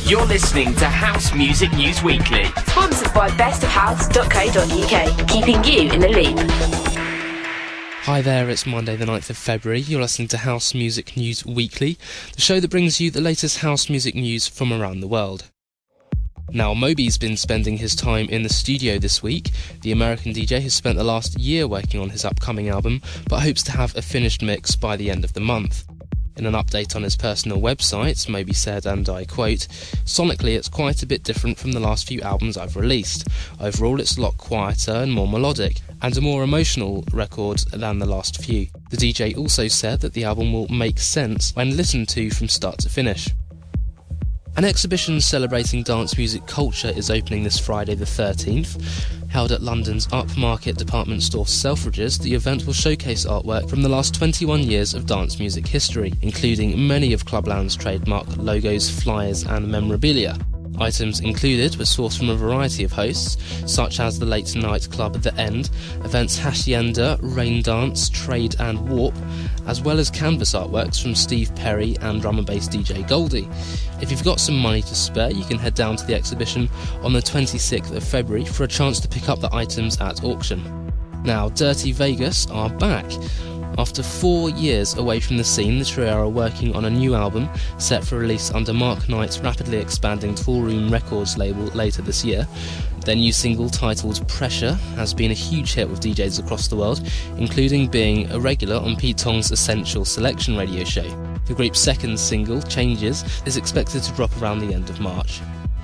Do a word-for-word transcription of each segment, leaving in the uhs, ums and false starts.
You're listening to House Music News Weekly, sponsored by best of house dot co dot uk, keeping you in the loop. Hi there, it's Monday the ninth of February. You're listening to House Music News Weekly, the show that brings you the latest house music news from around the world. Now, Moby's been spending his time in the studio this week. The American D J has spent the last year working on his upcoming album, but hopes to have a finished mix by the end of the month. In an update on his personal website, Moby said, and I quote, "Sonically it's quite a bit different from the last few albums I've released. Overall it's a lot quieter and more melodic, and a more emotional record than the last few." The D J also said that the album will make sense when listened to from start to finish. An exhibition celebrating dance music culture is opening this Friday the thirteenth. Held at London's upmarket department store Selfridges, the event will showcase artwork from the last twenty-one years of dance music history, including many of Clubland's trademark logos, flyers and memorabilia. Items included were sourced from a variety of hosts, such as the late night club The End, events Hacienda, Rain Dance, Trade and Warp, as well as canvas artworks from Steve Perry and drum and bass D J Goldie. If you've got some money to spare, you can head down to the exhibition on the twenty-sixth of February for a chance to pick up the items at auction. Now, Dirty Vegas are back. After four years away from the scene, the trio are working on a new album set for release under Mark Knight's rapidly expanding Toolroom Records label later this year. Their new single, titled Pressure, has been a huge hit with D Js across the world, including being a regular on Pete Tong's Essential Selection radio show. The group's second single, Changes, is expected to drop around the end of March.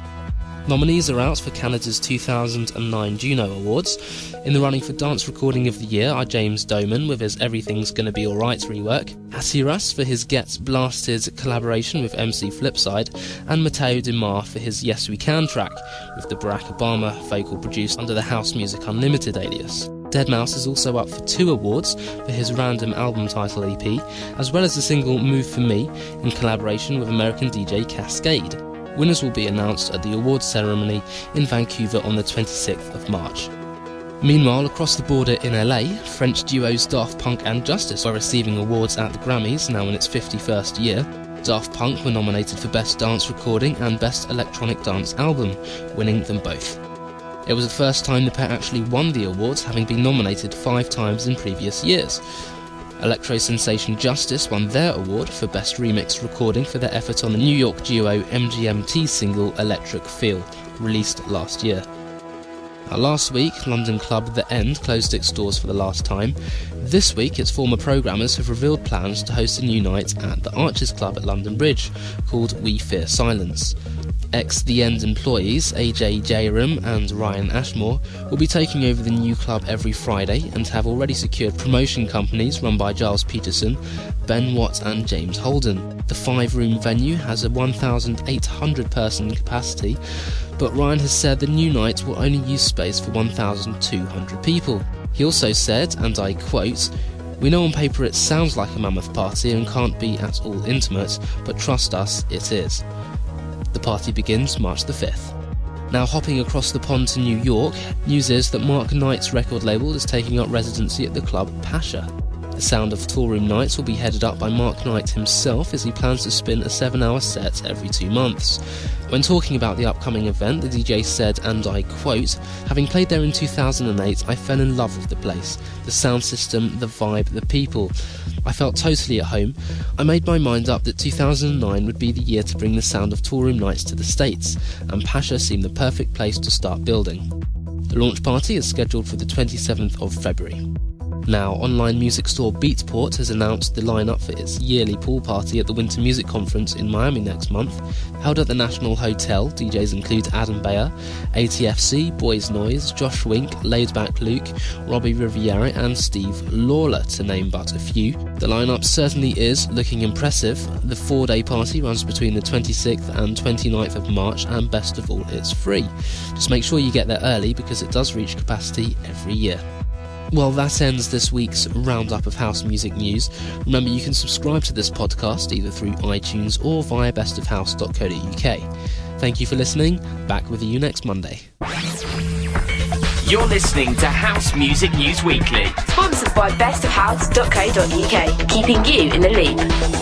Nominees are out for Canada's two thousand nine Juno Awards. In the running for Dance Recording of the Year are James Doman with his Everything's Gonna Be Alright rework, Hasiras for his Gets Blasted collaboration with M C Flipside, and Mateo Demar for his Yes We Can track, with the Barack Obama vocal produced under the House Music Unlimited alias. deadmau five is also up for two awards for his Random Album Title E P, as well as the single Move For Me in collaboration with American D J Cascade. Winners will be announced at the awards ceremony in Vancouver on the twenty-sixth of March. Meanwhile, across the border in L A, French duos Daft Punk and Justice are receiving awards at the Grammys, now in its fifty-first year. Daft Punk were nominated for Best Dance Recording and Best Electronic Dance Album, winning them both. It was the first time the pair actually won the awards, having been nominated five times in previous years. Electro sensation Justice won their award for Best Remix Recording for their effort on the New York duo M G M T single Electric Feel, released last year. Now, last week, London club The End closed its doors for the last time. This week, its former programmers have revealed plans to host a new night at the Archers Club at London Bridge, called We Fear Silence. Ex-The End employees A J Jairam and Ryan Ashmore will be taking over the new club every Friday and have already secured promotion companies run by Giles Peterson, Ben Watt and James Holden. The five-room venue has a one thousand eight hundred person capacity, but Ryan has said the new night will only use space for one thousand two hundred people. He also said, and I quote, "We know on paper it sounds like a mammoth party and can't be at all intimate, but trust us, it is." The party begins March the fifth. Now, hopping across the pond to New York, news is that Mark Knight's record label is taking up residency at the club Pasha. The Sound of Toolroom Nights will be headed up by Mark Knight himself, as he plans to spin a seven-hour set every two months. When talking about the upcoming event, the D J said, and I quote, "Having played there in two thousand eight, I fell in love with the place. The sound system, the vibe, the people. I felt totally at home. I made my mind up that two thousand nine would be the year to bring the Sound of Toolroom Nights to the States, and Pasha seemed the perfect place to start building." The launch party is scheduled for the twenty-seventh of February. Now, online music store Beatport has announced the lineup for its yearly pool party at the Winter Music Conference in Miami next month. Held at the National Hotel, D Js include Adam Beyer, A T F C, Boys Noise, Josh Wink, Laidback Luke, Robbie Riviera and Steve Lawler, to name but a few. The lineup certainly is looking impressive. The four-day party runs between the twenty-sixth and twenty-ninth of March, and best of all, it's free. Just make sure you get there early because it does reach capacity every year. Well, that ends this week's roundup of house music news. Remember, you can subscribe to this podcast either through iTunes or via best of house dot co dot uk. Thank you for listening. Back with you next Monday. You're listening to House Music News Weekly, sponsored by best of house dot co dot uk, keeping you in the loop.